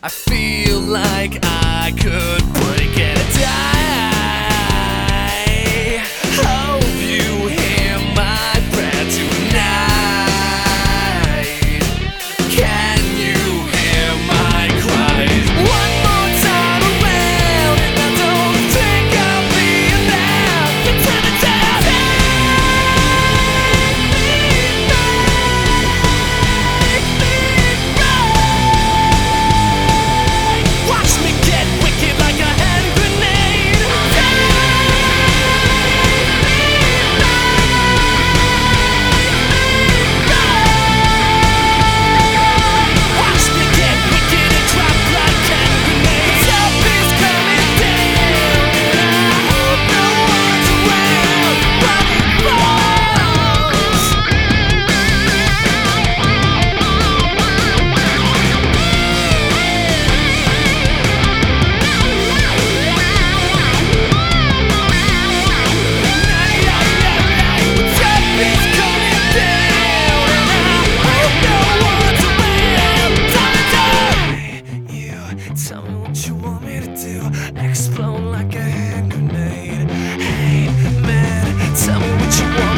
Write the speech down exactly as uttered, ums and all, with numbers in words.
I feel like I could break and die. Hope you hear my prayer tonight. Can you hear my cries? One more time around, and I don't think I'll be enough. Pretend to tell watch me get wicked like a hand grenade. Watch me get wicked and drop like hand grenades. The top is coming down, and I hope no one's around when it falls. Tell me what you want me to do. Explode like a hand grenade. Hey man, tell me what you want